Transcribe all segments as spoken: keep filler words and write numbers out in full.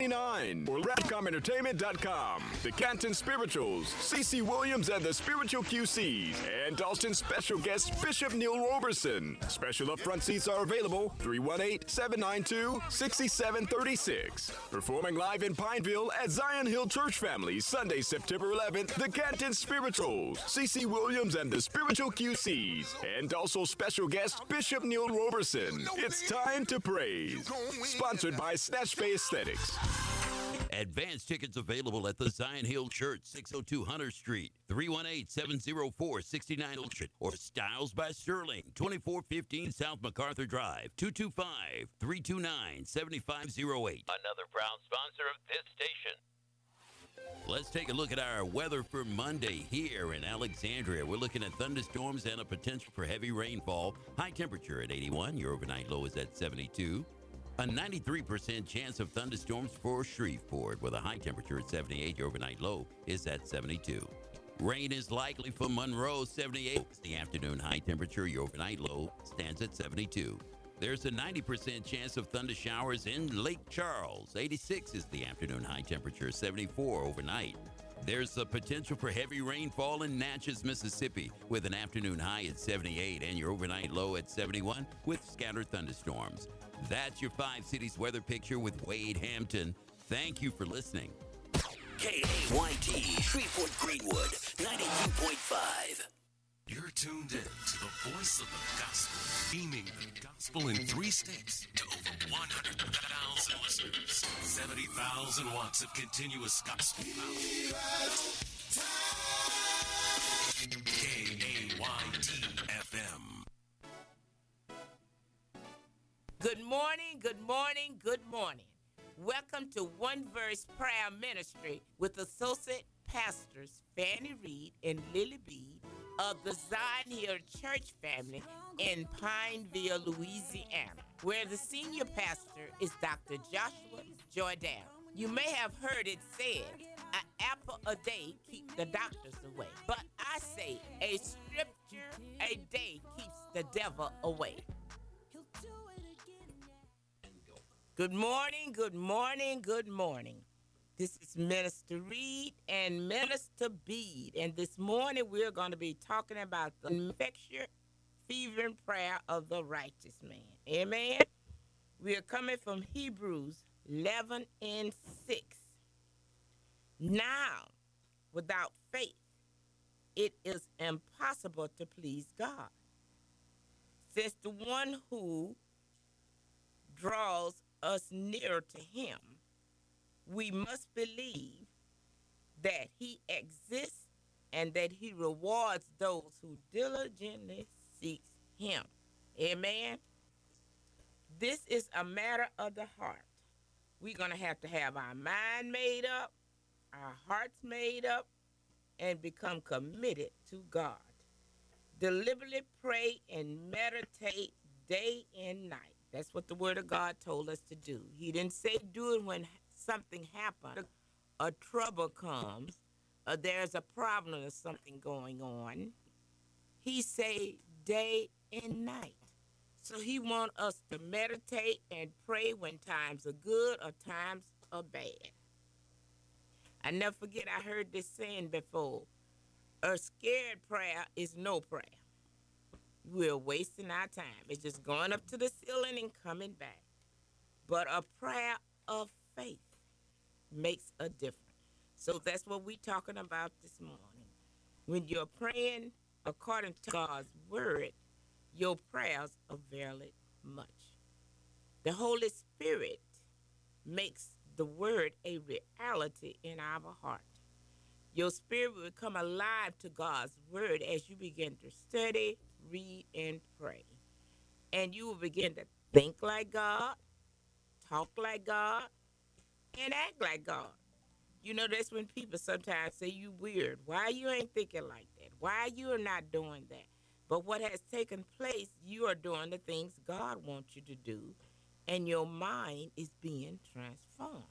nine or radcom entertainment dot com. The Canton Spirituals, C C Williams and the Spiritual Q Cs, and Dalston special guest Bishop Neil Roberson. Special upfront seats are available three one eight, seven nine two, six seven three six. Performing live in Pineville at Zion Hill Church Family, Sunday, September eleventh, the Canton Spirituals, C C Williams and the Spiritual Q Cs, and also special guest Bishop Neil Roberson. It's time to praise. Sponsored by Snatch Bay Aesthetics. Advance tickets available at the Zion Hill Church, six oh two Hunter Street, three one eight, seven oh four, six nine zero zero, or Styles by Sterling, twenty-four fifteen South MacArthur Drive, two two five, three two nine, seven five zero eight. Another proud sponsor of this station. Let's take a look at our weather for Monday here in Alexandria. We're looking at thunderstorms and a potential for heavy rainfall. High temperature at eighty-one. Your overnight low is at seventy-two. A ninety-three percent chance of thunderstorms for Shreveport with a high temperature at seventy-eight. Your overnight low is at seventy-two. Rain is likely for Monroe, seventy-eight. It's the afternoon high temperature. Your overnight low stands at seventy-two. There's a ninety percent chance of thunder showers in Lake Charles. eighty-six is the afternoon high temperature, seventy-four overnight. There's a potential for heavy rainfall in Natchez, Mississippi, with an afternoon high at seventy-eight and your overnight low at seventy-one with scattered thunderstorms. That's your five cities weather picture with Wade Hampton. Thank you for listening. K A Y T, Shreveport Greenwood, ninety-two point five. You're tuned in to the voice of the gospel, beaming the gospel in three states to over one hundred thousand listeners. seventy thousand watts of continuous gospel power. K A Y T F M. Good morning, good morning, good morning. Welcome to One Verse Prayer Ministry with Associate Pastors Fannie Reed and Lily Bead of the Zion Hill Church Family in Pineville, Louisiana, where the senior pastor is Doctor Joshua Jordan. You may have heard it said, an apple a day keeps the doctors away. But I say, a scripture a day keeps the devil away. Good morning, good morning, good morning. This is Minister Reed and Minister Bead, and this morning we're going to be talking about the infectious, fervent prayer of the righteous man. Amen? We are coming from Hebrews eleven and six. Now, without faith, it is impossible to please God, since the one who draws us nearer to him, we must believe that he exists and that he rewards those who diligently seek him. Amen. This is a matter of the heart. We're going to have to have our mind made up, our hearts made up, and become committed to God. Deliberately pray and meditate day and night. That's what the Word of God told us to do. He didn't say do it when something happens, a trouble comes, or there's a problem or something going on. He say day and night. So he want us to meditate and pray when times are good or times are bad. I never forget I heard this saying before. A scared prayer is no prayer. We're wasting our time. It's just going up to the ceiling and coming back. But a prayer of faith makes a difference. So that's what we're talking about this morning. When you're praying according to God's word, your prayers avail it much. The Holy Spirit makes the word a reality in our heart. Your spirit will come alive to God's word as you begin to study, read, and pray. And you will begin to think like God, talk like God, and act like God. You know, that's when people sometimes say you weird. Why you ain't thinking like that? Why you are not doing that? But what has taken place, you are doing the things God wants you to do, and your mind is being transformed.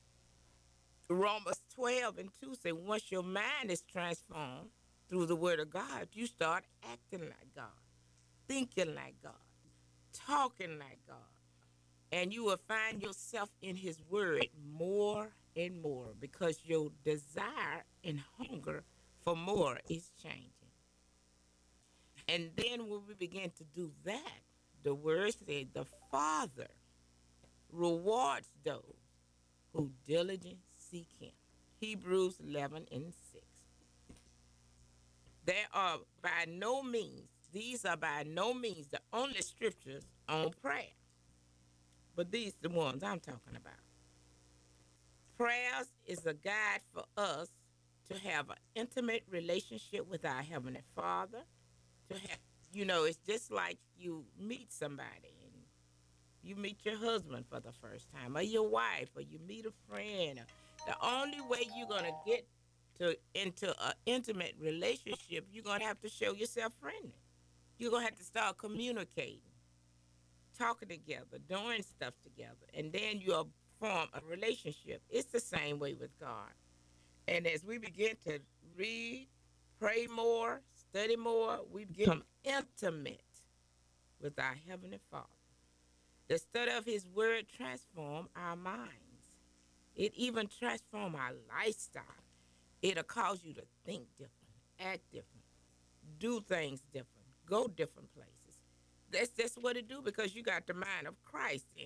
Romans twelve and two say once your mind is transformed through the word of God, you start acting like God, thinking like God, talking like God. And you will find yourself in his word more and more because your desire and hunger for more is changing. And then when we begin to do that, the word said the Father rewards those who diligently seek him. Hebrews eleven and six. There are by no means, these are by no means the only scriptures on prayer. But these are the ones I'm talking about. Prayers is a guide for us to have an intimate relationship with our Heavenly Father. To have, you know, it's just like you meet somebody and you meet your husband for the first time, or your wife, or you meet a friend. The only way you're gonna get to into an intimate relationship, you're gonna have to show yourself friendly. You're gonna have to start communicating, talking together, doing stuff together, and then you'll form a relationship. It's the same way with God. And as we begin to read, pray more, study more, we become intimate with our Heavenly Father. The study of his word transforms our minds. It even transforms our lifestyle. It'll cause you to think different, act different, do things different, go different places. That's just what it do because you got the mind of Christ in.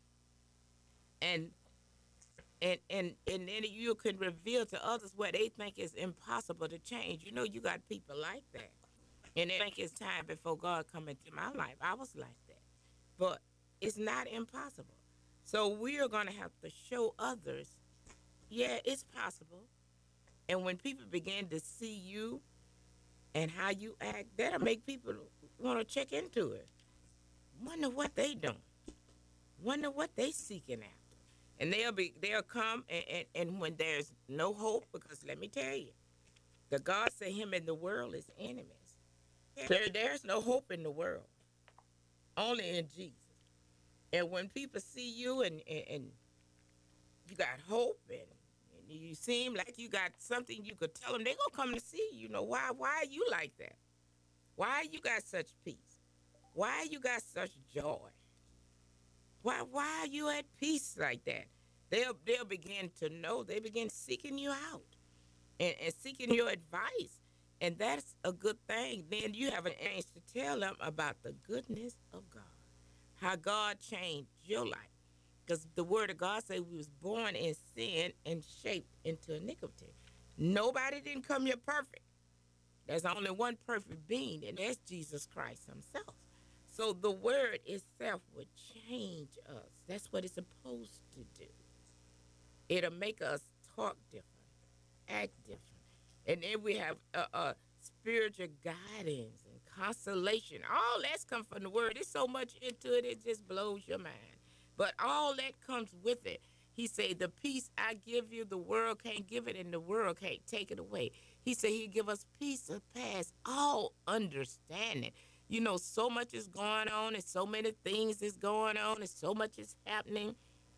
And and and and then you can reveal to others what they think is impossible to change. You know, you got people like that. And they think it's time before God come into my life. I was like that. But it's not impossible. So we are going to have to show others, yeah, it's possible. And when people begin to see you and how you act, that'll make people want to check into it. Wonder what they doing. Wonder what they seeking after. And they'll be they'll come and, and, and when there's no hope, because let me tell you, the God said him and the world is enemies. There, there's no hope in the world. Only in Jesus. And when people see you and, and, and you got hope and, and you seem like you got something you could tell them, they gonna come to see you. You know, why why are you like that? Why you got such peace? Why you got such joy? Why why are you at peace like that? They'll they'll begin to know. They begin seeking you out and, and seeking your advice. And that's a good thing. Then you have an chance to tell them about the goodness of God. How God changed your life. Because the word of God says we was born in sin and shaped into iniquity. Nobody didn't come here perfect. There's only one perfect being, and that's Jesus Christ himself. So the word itself would change us. That's what it's supposed to do. It'll make us talk different, act different. And then we have uh, uh, spiritual guidance and consolation. All that's come from the word. There's so much into it, it just blows your mind. But all that comes with it. He said, the peace I give you, the world can't give it, and the world can't take it away. He said he'll give us peace that pass all understanding. You know, so much is going on, and so many things is going on, and so much is happening,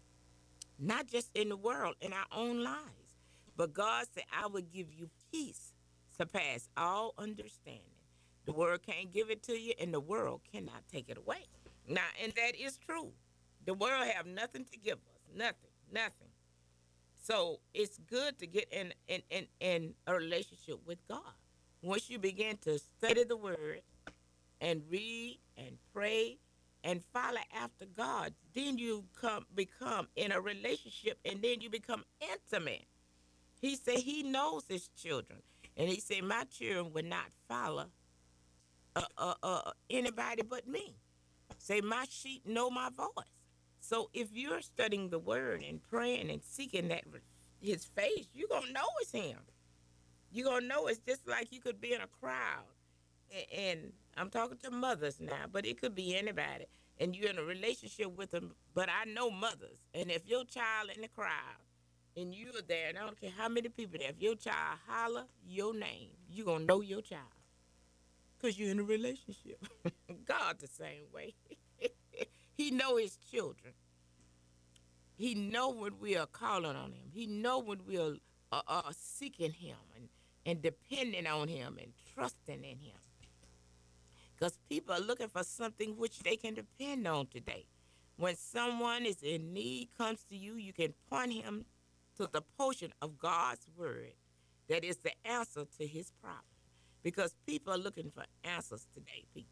not just in the world, in our own lives. But God said, I will give you peace surpass all understanding. The world can't give it to you, and the world cannot take it away. Now, and that is true. The world have nothing to give us, nothing, nothing. So it's good to get in, in, in, in a relationship with God. Once you begin to study the word and read and pray and follow after God, then you come become in a relationship, and then you become intimate. He said he knows his children. And he said, my children will not follow uh, uh, uh, anybody but me. Say, my sheep know my voice. So if you're studying the word and praying and seeking that his face, you're going to know it's him. You're going to know it's just like you could be in a crowd. And, and I'm talking to mothers now, but it could be anybody. And you're in a relationship with them. But I know mothers. And if your child in the crowd, and you're there, and I don't care how many people there, if your child holler your name, you're going to know your child. Because you're in a relationship. God the same way. He know his children. He know when we are calling on him. He know when we are uh, uh, seeking him and, and depending on him and trusting in him. Because people are looking for something which they can depend on today. When someone is in need comes to you, you can point him to the portion of God's word that is the answer to his problem. Because people are looking for answers today, people.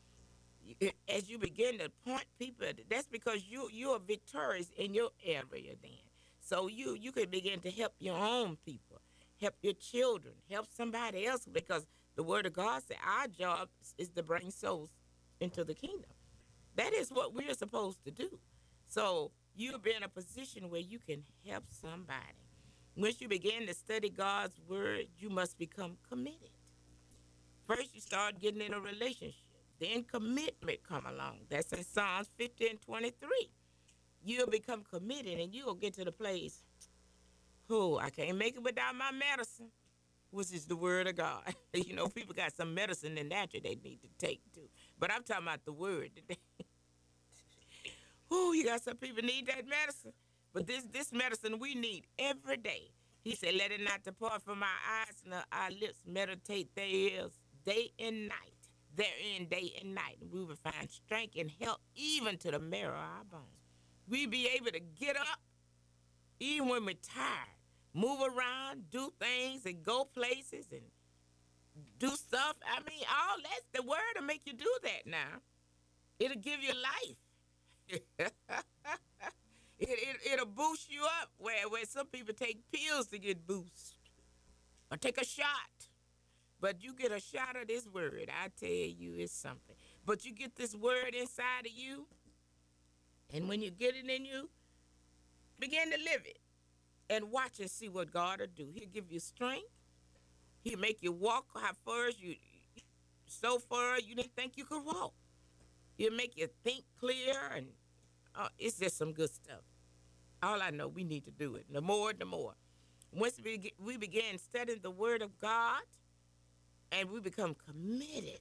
As you begin to point people, that's because you you are victorious in your area then. So you you can begin to help your own people, help your children, help somebody else, because the word of God said our job is to bring souls into the kingdom. That is what we're supposed to do. So you'll be in a position where you can help somebody. Once you begin to study God's word, you must become committed. First, you start getting in a relationship. Then commitment come along. That's in Psalms fifty and twenty-three. You'll become committed and you'll get to the place, oh, I can't make it without my medicine, which is the word of God. You know, people got some medicine in nature they need to take too. But I'm talking about the word today. Oh, you got some people need that medicine. But this this medicine we need every day. He said, let it not depart from our eyes and our lips. Meditate therein day and night. Therein day and night. And we will find strength and health even to the marrow of our bones. We be able to get up even when we're tired. Move around, do things, and go places and do stuff. I mean, all that's the word will make you do that now. It'll give you life. it, it, it'll boost you up where, where some people take pills to get boosted or take a shot. But you get a shot of this word, I tell you, it's something. But you get this word inside of you, and when you get it in you, begin to live it and watch and see what God will do. He'll give you strength. He'll make you walk how far you, so far you didn't think you could walk. He'll make you think clear, and uh, it's just some good stuff. All I know, we need to do it. The more, the more. Once we, get, we begin studying the word of God, and we become committed.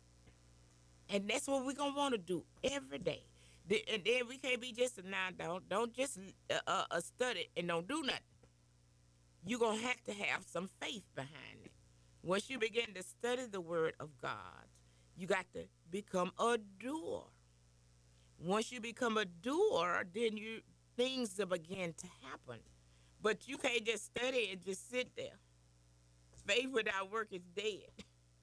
And that's what we're going to want to do every day. And then we can't be just a nine, don't, don't just uh, uh, study and don't do nothing. You're going to have to have some faith behind it. Once you begin to study the word of God, you got to become a doer. Once you become a doer, then you things will begin to happen. But you can't just study and just sit there. Faith without work is dead.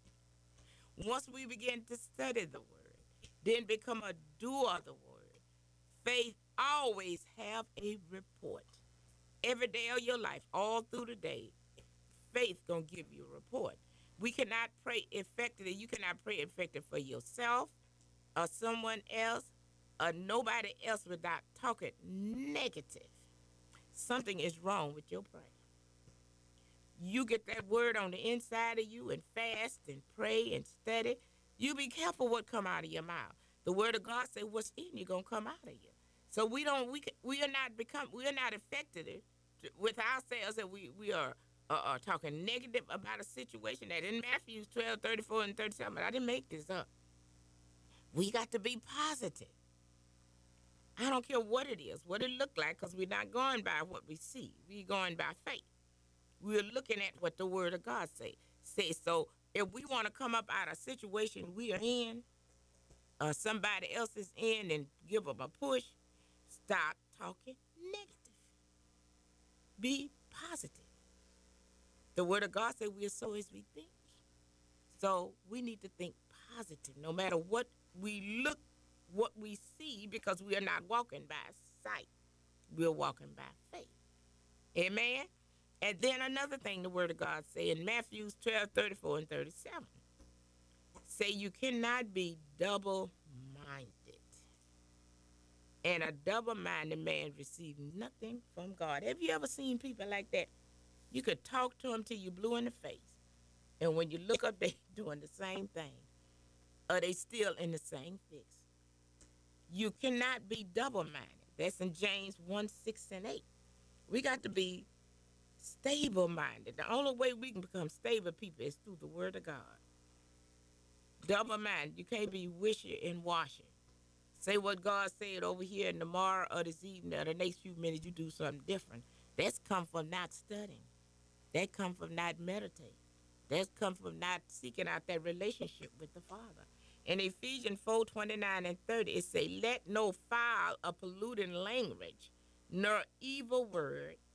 Once we begin to study the word, then become a doer of the word, faith always have a report. Every day of your life, all through the day, faith gonna give you a report. We cannot pray effectively. You cannot pray effectively for yourself or someone else or nobody else without talking negative. Something is wrong with your prayer. You get that word on the inside of you and fast and pray and study. You be careful what come out of your mouth. The word of God says what's in you gonna come out of you. So we don't we we are not become we are not affected with ourselves and we we are uh, uh, talking negative about a situation that in Matthew twelve, thirty-four and thirty-seven. I didn't make this up. We got to be positive. I don't care what it is, what it look like, because we're not going by what we see. We're going by faith. We're looking at what the word of God say. Say so if we want to come up out of a situation we are in, or somebody else is in and give them a push, stop talking negative. Be positive. The word of God says we are so as we think. So we need to think positive no matter what we look, what we see, because we are not walking by sight. We're walking by faith. Amen? And then another thing the word of God say in Matthew twelve, thirty-four and thirty-seven. Say you cannot be double-minded. And a double-minded man receives nothing from God. Have you ever seen people like that? You could talk to them till you blue in the face. And when you look up, they doing the same thing. Or they still in the same fix. You cannot be double-minded. That's in James one, six, and eight. We got to be stable-minded. The only way we can become stable people is through the word of God. Double-minded. You can't be wishy and washy. Say what God said over here, and tomorrow or this evening or the next few minutes you do something different. That's come from not studying. That come from not meditating. That's come from not seeking out that relationship with the Father. In Ephesians four twenty-nine and thirty, it say, let no foul or polluting language, nor evil word,